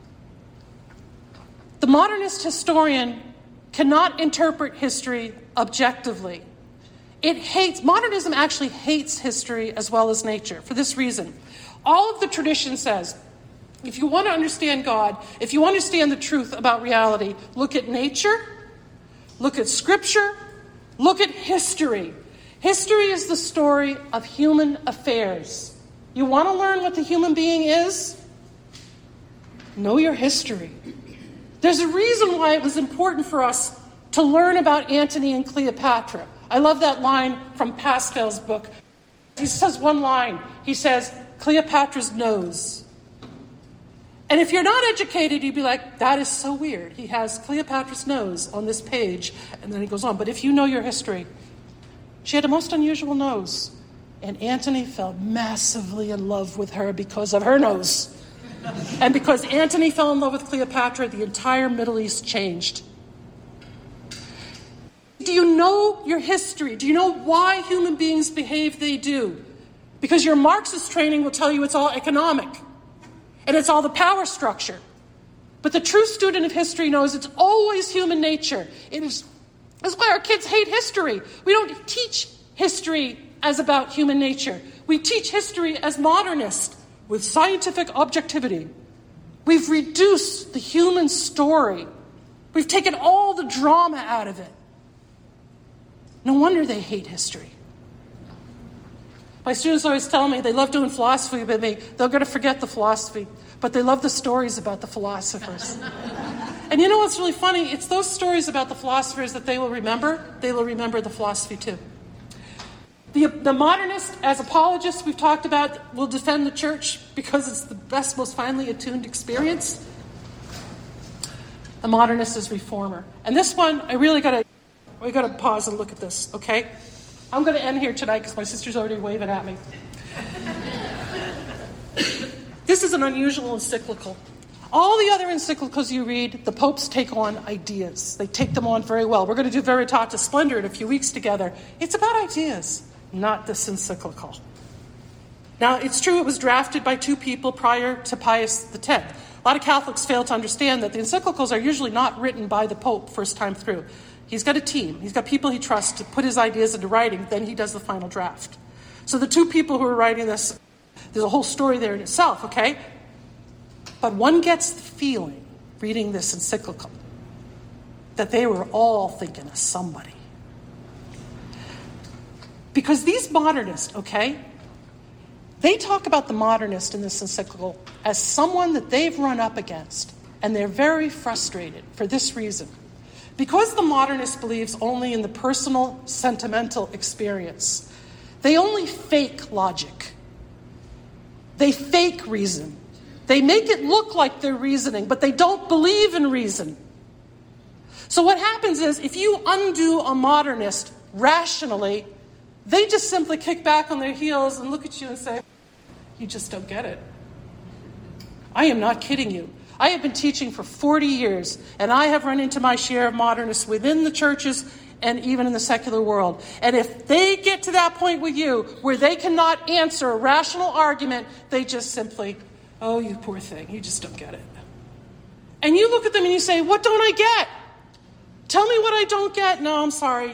The modernist historian cannot interpret history objectively. Modernism actually hates history as well as nature for this reason. All of the tradition says, if you want to understand God, if you understand the truth about reality, look at nature, look at scripture, look at history. History is the story of human affairs. You want to learn what the human being is? Know your history. There's a reason why it was important for us to learn about Antony and Cleopatra. I love that line from Pascal's book. He says one line. He says, Cleopatra's nose. And if you're not educated, you'd be like, that is so weird. He has Cleopatra's nose on this page. And then he goes on. But if you know your history, she had a most unusual nose. And Antony fell massively in love with her because of her nose. And because Antony fell in love with Cleopatra, the entire Middle East changed. Do you know your history? Do you know why human beings behave they do? Because your Marxist training will tell you it's all economic. And it's all the power structure. But the true student of history knows it's always human nature. That's why our kids hate history. We don't teach history as about human nature. We teach history as modernist with scientific objectivity. We've reduced the human story. We've taken all the drama out of it. No wonder they hate history. My students always tell me they love doing philosophy with me. They're going to forget the philosophy, but they love the stories about the philosophers. And you know what's really funny? It's those stories about the philosophers that they will remember. They will remember the philosophy too. The modernist, as apologists we've talked about, will defend the church because it's the best, most finely attuned experience. The modernist is reformer. And this one, we got to pause and look at this, okay? I'm going to end here tonight because my sister's already waving at me. This is an unusual encyclical. All the other encyclicals you read, the popes take on ideas. They take them on very well. We're going to do Veritatis Splendor in a few weeks together. It's about ideas, not this encyclical. Now, it's true it was drafted by two people prior to Pius X. A lot of Catholics fail to understand that the encyclicals are usually not written by the Pope first time through. He's got a team. He's got people he trusts to put his ideas into writing. Then he does the final draft. So the two people who are writing this, there's a whole story there in itself, okay? But one gets the feeling, reading this encyclical, that they were all thinking of somebody. Because these modernists, okay, they talk about the modernist in this encyclical as someone that they've run up against, and they're very frustrated for this reason. Because the modernist believes only in the personal, sentimental experience, they only fake logic. They fake reason. They make it look like they're reasoning, but they don't believe in reason. So what happens is, if you undo a modernist rationally, they just simply kick back on their heels and look at you and say, you just don't get it. I am not kidding you. I have been teaching for 40 years, and I have run into my share of modernists within the churches and even in the secular world. And if they get to that point with you where they cannot answer a rational argument, they just simply, oh, you poor thing, you just don't get it. And you look at them and you say, what don't I get? Tell me what I don't get. No, I'm sorry,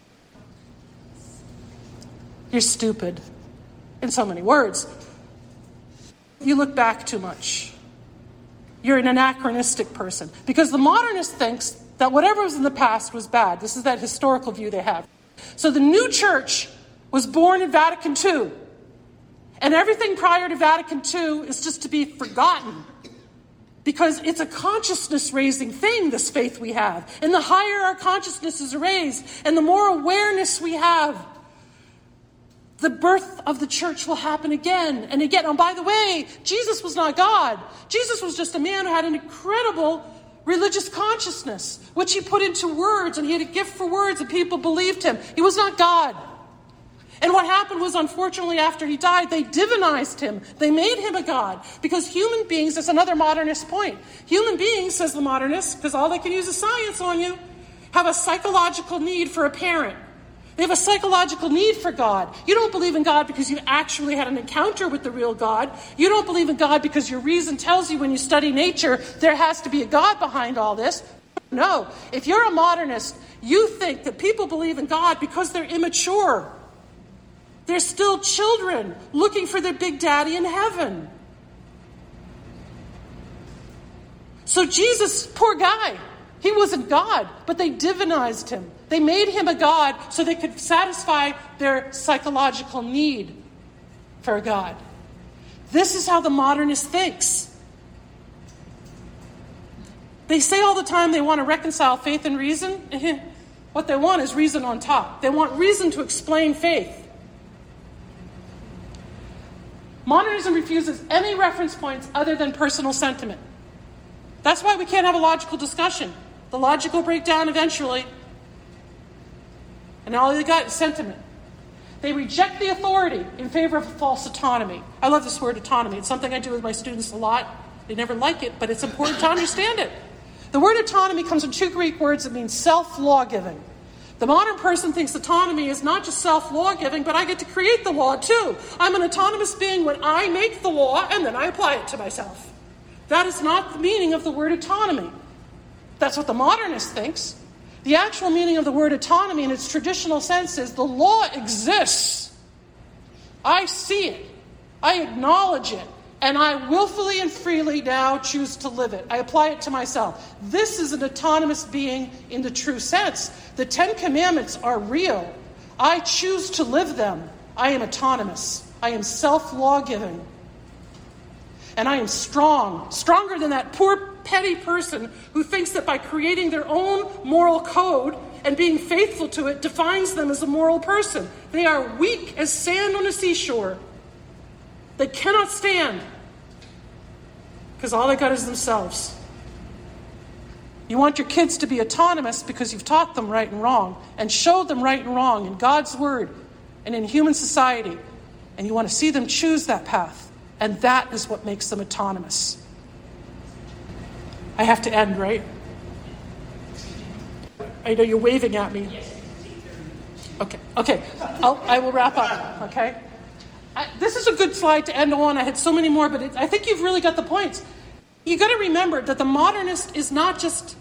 you're stupid. In so many words. You look back too much. You're an anachronistic person. Because the modernist thinks that whatever was in the past was bad. This is that historical view they have. So the new church was born in Vatican II. And everything prior to Vatican II is just to be forgotten. Because it's a consciousness-raising thing, this faith we have. And the higher our consciousness is raised, and the more awareness we have, the birth of the church will happen again and again. And by the way, Jesus was not God. Jesus was just a man who had an incredible religious consciousness, which he put into words, and he had a gift for words, and people believed him. He was not God. And what happened was, unfortunately, after he died, they divinized him. They made him a god. Because human beings, that's another modernist point. Human beings, says the modernist, because all they can use is science on you, have a psychological need for a parent. They have a psychological need for God. You don't believe in God because you've actually had an encounter with the real God. You don't believe in God because your reason tells you when you study nature there has to be a God behind all this. No. If you're a modernist, you think that people believe in God because they're immature. They're still children looking for their big daddy in heaven. So Jesus, poor guy, he wasn't God, but they divinized him. They made him a god so they could satisfy their psychological need for a God. This is how the modernist thinks. They say all the time they want to reconcile faith and reason. What they want is reason on top. They want reason to explain faith. Modernism refuses any reference points other than personal sentiment. That's why we can't have a logical discussion. The logic will break down eventually. And all they got is sentiment. They reject the authority in favor of false autonomy. I love this word autonomy. It's something I do with my students a lot. They never like it, but it's important to understand it. The word autonomy comes from two Greek words that mean self-law-giving. The modern person thinks autonomy is not just self-law-giving, but I get to create the law too. I'm an autonomous being when I make the law and then I apply it to myself. That is not the meaning of the word autonomy. That's what the modernist thinks. The actual meaning of the word autonomy in its traditional sense is the law exists. I see it. I acknowledge it. And I willfully and freely now choose to live it. I apply it to myself. This is an autonomous being in the true sense. The 10 Commandments are real. I choose to live them. I am autonomous. I am self-law-giving. And I am strong. Stronger than that poor petty person who thinks that by creating their own moral code and being faithful to it defines them as a moral person. They are weak as sand on a seashore. They cannot stand because all they got is themselves. You want your kids to be autonomous because you've taught them right and wrong and showed them right and wrong in God's word and in human society. And you want to see them choose that path. And that is what makes them autonomous. I have to end, right? I know you're waving at me. Okay. I will wrap up, okay? This is a good slide to end on. I had so many more, but I think you've really got the points. You got to remember that the modernist is not just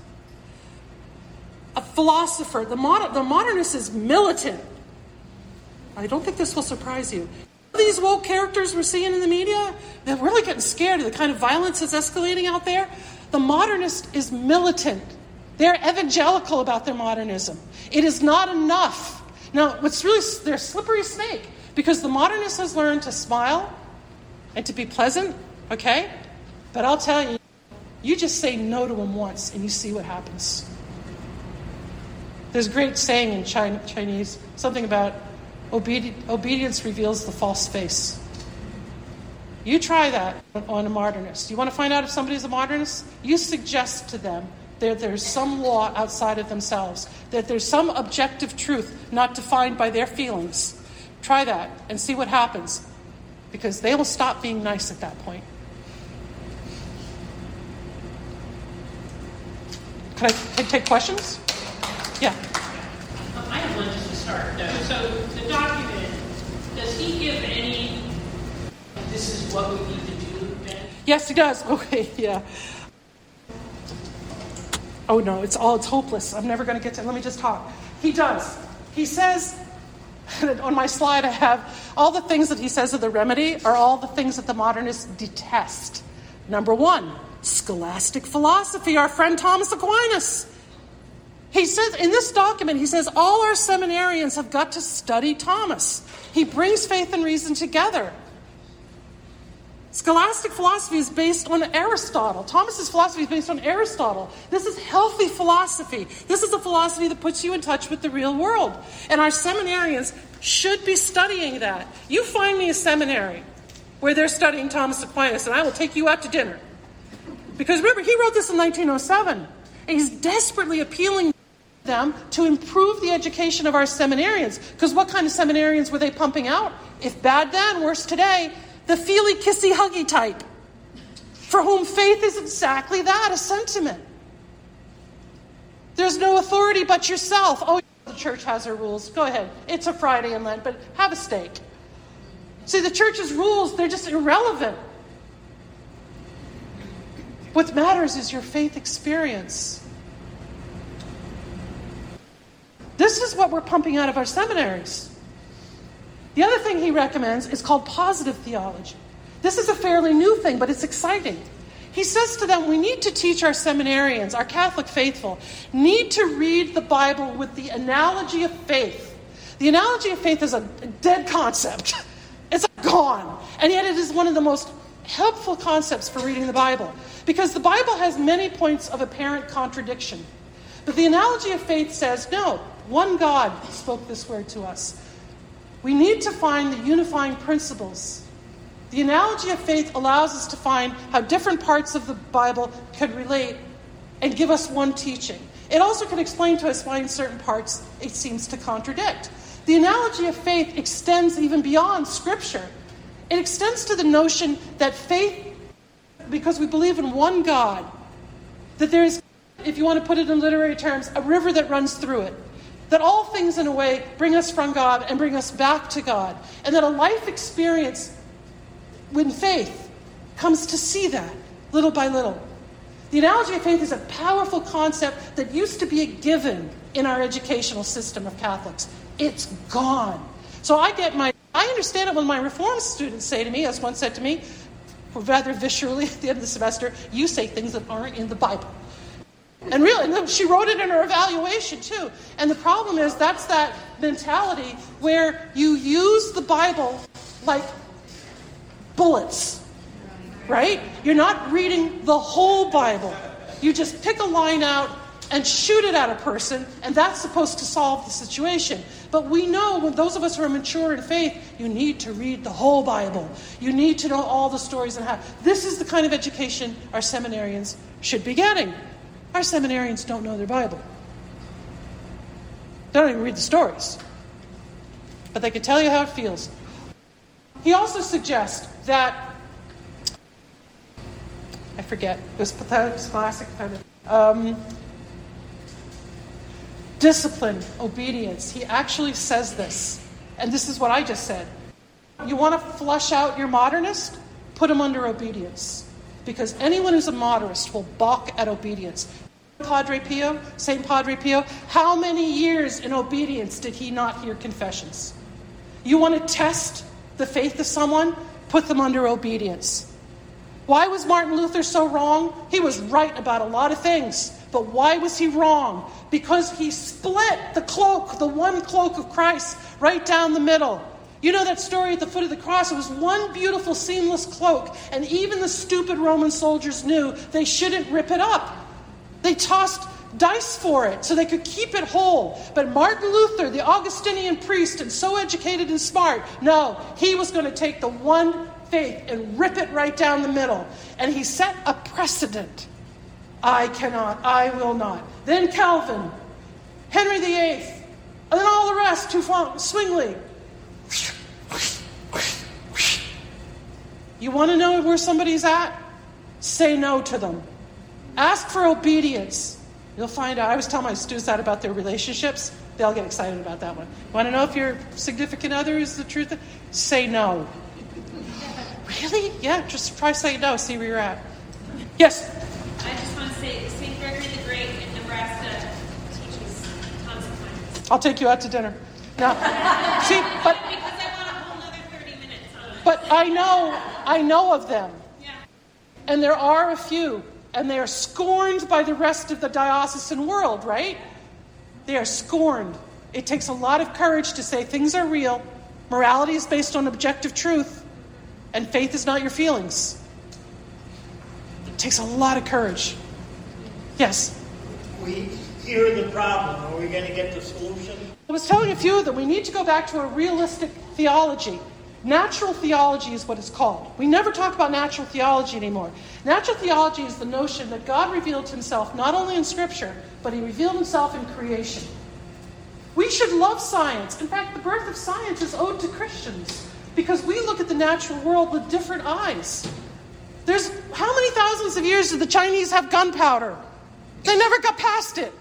a philosopher. The modernist is militant. I don't think this will surprise you. These woke characters we're seeing in the media, they're really getting scared of the kind of violence that's escalating out there. The modernist is militant. They're evangelical about their modernism. It is not enough. Now, they're a slippery snake. Because the modernist has learned to smile and to be pleasant, okay? But I'll tell you, you just say no to him once and you see what happens. There's a great saying in Chinese, something about obedience reveals the false face. You try that on a modernist. You want to find out if somebody's a modernist? You suggest to them that there's some law outside of themselves, that there's some objective truth not defined by their feelings. Try that and see what happens, because they will stop being nice at that point. Can I take questions? Yeah.
I have one just to start, though. So the document, does he give any, this is what we need to do, Ben?
Yes, he does. Okay, yeah. Oh, no, it's hopeless. I'm never going to get to it. Let me just talk. He does. He says, on my slide I have, all the things that he says are the remedy are all the things that the modernists detest. Number one, scholastic philosophy, our friend Thomas Aquinas. He says, in this document, he says, all our seminarians have got to study Thomas. He brings faith and reason together. Scholastic philosophy is based on Aristotle. Thomas's philosophy is based on Aristotle. This is healthy philosophy. This is a philosophy that puts you in touch with the real world. And our seminarians should be studying that. You find me a seminary where they're studying Thomas Aquinas, and I will take you out to dinner. Because remember, he wrote this in 1907. And he's desperately appealing to them to improve the education of our seminarians. Because what kind of seminarians were they pumping out? If bad then, worse today. The feely, kissy, huggy type, for whom faith is exactly that, a sentiment. There's no authority but yourself. Oh, the church has her rules. Go ahead. It's a Friday in Lent, but have a steak. See, the church's rules, they're just irrelevant. What matters is your faith experience. This is what we're pumping out of our seminaries. The other thing he recommends is called positive theology. This is a fairly new thing, but it's exciting. He says to them, we need to teach our seminarians, our Catholic faithful, need to read the Bible with the analogy of faith. The analogy of faith is a dead concept. It's gone. And yet it is one of the most helpful concepts for reading the Bible. Because the Bible has many points of apparent contradiction. But the analogy of faith says, no, one God spoke this word to us. We need to find the unifying principles. The analogy of faith allows us to find how different parts of the Bible could relate and give us one teaching. It also can explain to us why in certain parts it seems to contradict. The analogy of faith extends even beyond Scripture. It extends to the notion that faith, because we believe in one God, that there is, if you want to put it in literary terms, a river that runs through it. That all things, in a way, bring us from God and bring us back to God. And that a life experience with faith comes to see that, little by little. The analogy of faith is a powerful concept that used to be a given in our educational system of Catholics. It's gone. So I understand it when my Reformed students say to me, as one said to me, rather viscerally at the end of the semester, you say things that aren't in the Bible. And really, she wrote it in her evaluation too. And the problem is that's that mentality where you use the Bible like bullets, right? You're not reading the whole Bible. You just pick a line out and shoot it at a person, and that's supposed to solve the situation. But we know, when those of us who are mature in faith, you need to read the whole Bible. You need to know all the stories and how. This is the kind of education our seminarians should be getting. Our seminarians don't know their Bible. They don't even read the stories. But they can tell you how it feels. He also suggests that, I forget, it was classic. Discipline, obedience. He actually says this. And this is what I just said. You want to flush out your modernist? Put them under obedience. Because anyone who's a moderate will balk at obedience. St. Padre Pio, how many years in obedience did he not hear confessions? You want to test the faith of someone? Put them under obedience. Why was Martin Luther so wrong? He was right about a lot of things. But why was he wrong? Because he split the cloak, the one cloak of Christ, right down the middle. You know that story at the foot of the cross? It was one beautiful, seamless cloak, and even the stupid Roman soldiers knew they shouldn't rip it up. They tossed dice for it so they could keep it whole. But Martin Luther, the Augustinian priest, and so educated and smart, no, he was going to take the one faith and rip it right down the middle. And he set a precedent. I cannot, I will not. Then Calvin, Henry VIII, and then all the rest, Zwingli. You want to know where somebody's at? Say no to them. Ask for obedience. You'll find out. I always tell my students that about their relationships. They'll get excited about that one. Want to know if your significant other is the truth? Say no. Really? Yeah, just try say no. See where you're at. Yes?
I just want to say St. Gregory the Great in Nebraska teaches consequences.
I'll take you out to dinner. Now, see, but...
Because I want a whole other 30 minutes on it.
But I know of them.
Yeah.
And there are a few. And they are scorned by the rest of the diocesan world, right? They are scorned. It takes a lot of courage to say things are real, morality is based on objective truth, and faith is not your feelings. It takes a lot of courage. Yes?
We hear the problem. Are we going to get the solution?
I was telling a few of them, we need to go back to a realistic theology. Natural theology is what it's called. We never talk about natural theology anymore. Natural theology is the notion that God revealed himself not only in Scripture, but he revealed himself in creation. We should love science. In fact, the birth of science is owed to Christians because we look at the natural world with different eyes. There's how many thousands of years did the Chinese have gunpowder? They never got past it.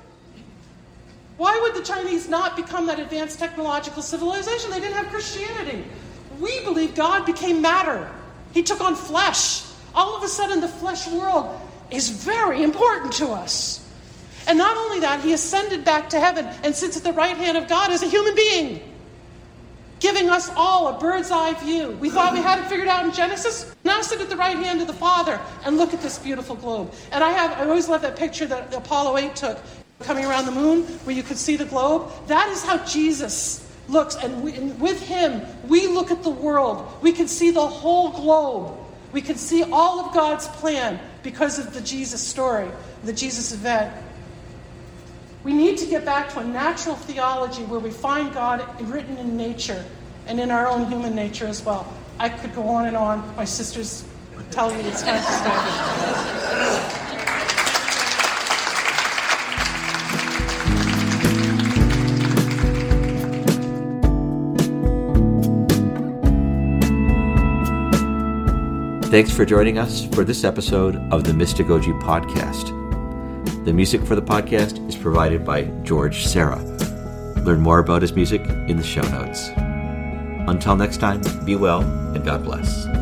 Why would the Chinese not become that advanced technological civilization? They didn't have Christianity. We believe God became matter. He took on flesh. All of a sudden, the flesh world is very important to us. And not only that, he ascended back to heaven and sits at the right hand of God as a human being, giving us all a bird's eye view. We thought we had it figured out in Genesis. Now sit at the right hand of the Father and look at this beautiful globe. And I always love that picture that Apollo 8 took, coming around the moon, where you could see the globe. That is how Jesus looks, and with him, we look at the world. We can see the whole globe. We can see all of God's plan because of the Jesus story, the Jesus event. We need to get back to a natural theology where we find God written in nature and in our own human nature as well. I could go on and on. My sisters tell you it's time to stop.
Thanks for joining us for this episode of the Mystagogy Podcast. The music for the podcast is provided by George Serra. Learn more about his music in the show notes. Until next time, be well and God bless.